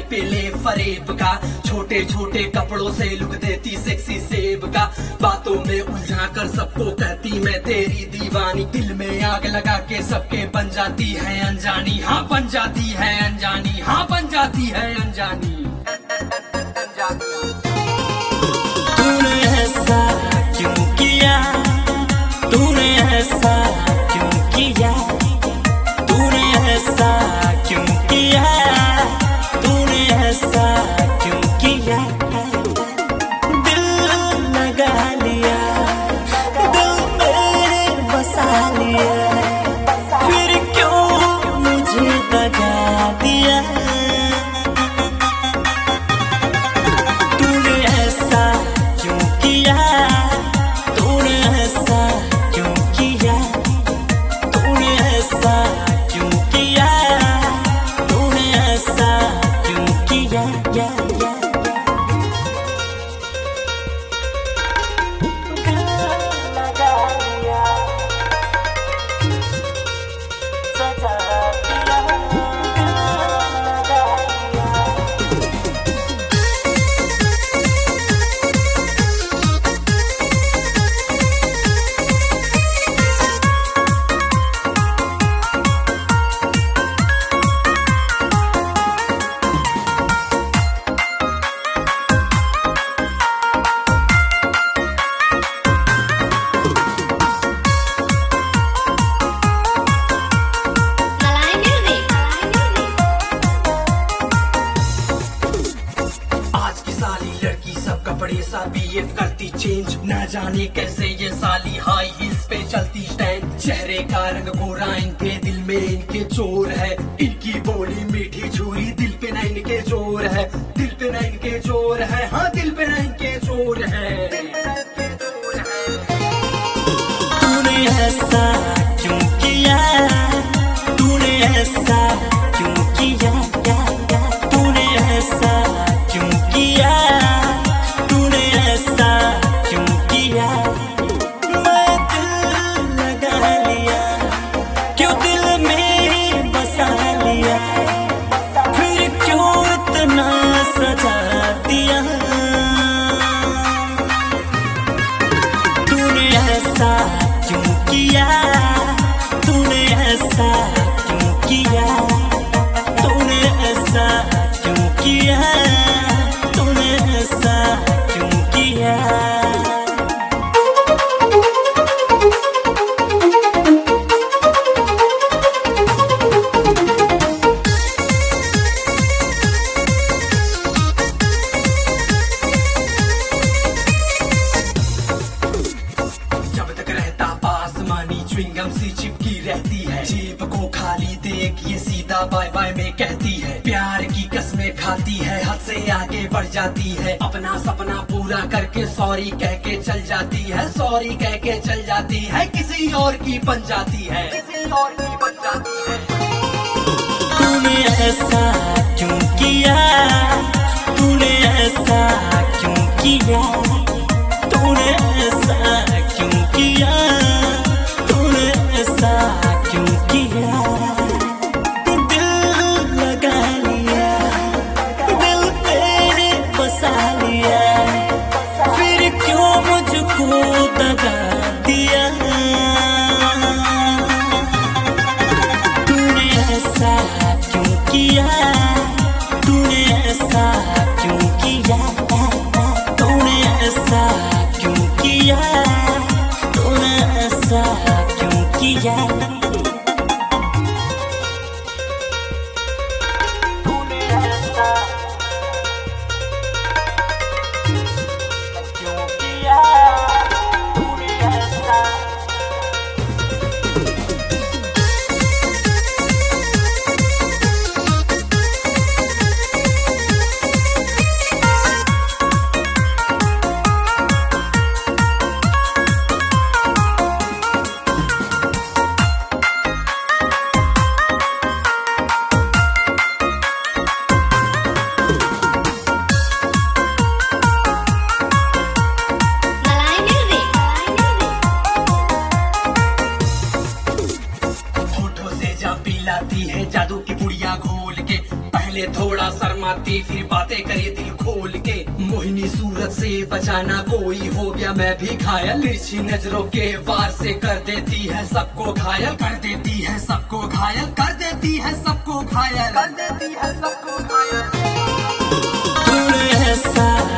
पे ले फरेब का, छोटे छोटे कपड़ों से लुक देती सेक्सी सेब का, बातों में उलझा कर सबको कहती मैं तेरी दीवानी, दिल में आग लगा के सबके बन जाती है अनजानी, हाँ बन जाती है अनजानी, हाँ बन जाती है अनजानी। तूने ऐसा क्यों किया, तूने ऐसा क्यों किया, तूने ऐसा क्यों किया, तूने ऐसा क्यों किया। दिल लगा लिया, दिल पे बसा लिया, फिर क्यों मुझे दगा दिया। तूने ऐसा क्यों किया, तूने ऐसा क्यों किया, तूने ऐसा क्यों किया, तूने ऐसा क्यों किया, या। दिल लगा लिया, सजा दिया, दिल लगा लिया। आज की साली लड़की सब कपड़े सा बीएफ करती चेंज, न जाने कैसे ये साली हाई हील्स पे चलती स्टैंड, चेहरे का रंग गोरा इनके दिल में इनके चोर है, इनकी बोली मीठी छुरी दिल पे न इनके जोर है, दिल पे न इनके जोर है, हाँ दिल पे न इनके जोर है। तूने ऐसा क्यों किया, तूने ऐसा क्यों किया, तूने ऐसा क्यों किया, तूने ऐसा क्यों किया। मैं दिल लगा लिया, क्यों दिल में बसा लिया, फिर क्यों इतना सजा दिया। तूने ऐसा क्यों किया, तूने ऐसा क्यों किया, तूने ऐसा क्यों किया, तूने ऐसा क्यों किया। जब तक रहता पास मानी च्युइंगम सी चिपकी रहती है, जेब को खाली देख ये सीधा बाय बाय में कहती है, प्यार की कसमें खाती है, हद से आगे बढ़ जाती है, अपना सपना पूरा करके सॉरी कह के चल जाती है, सॉरी कह के चल जाती है, किसी और की बन जाती है, किसी और की बन जाती है। तूने ऐसा क्यों किया, तूने ऐसा क्यों किया, तूने ऐसा क्यों किया, तूने ऐसा क्यों किया। दिल लगा लिया, दिल पे बसा लिया, फिर क्यों मुझको दगा दिया। तूने ऐसा क्यों किया, तूने ऐसा क्यों किया, तूने ऐसा क्यों किया, तूने ऐसा क्यों किया। तूने ऐसा क्यों किया, तूने ऐसा। पहले थोड़ा शर्माती फिर बातें करे दिल खोल के। मोहिनी सूरत से बचाना कोई हो गया मैं भी घायल। तिरछी नजरों के वार से कर देती है सबको घायल, कर देती है सबको घायल, कर देती है सबको घायल, कर देती है सबको घायल। तूने ऐसा